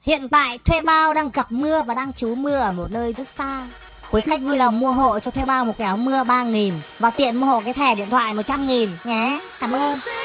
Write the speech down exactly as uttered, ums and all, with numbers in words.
Hiện tại thuê bao đang gặp mưa và đang trú mưa ở một nơi rất xa. Quý khách vui lòng mua hộ cho thuê bao một cái áo mưa ba nghìn và tiện mua hộ cái thẻ điện thoại một trăm nghìn nhé. Cảm ơn.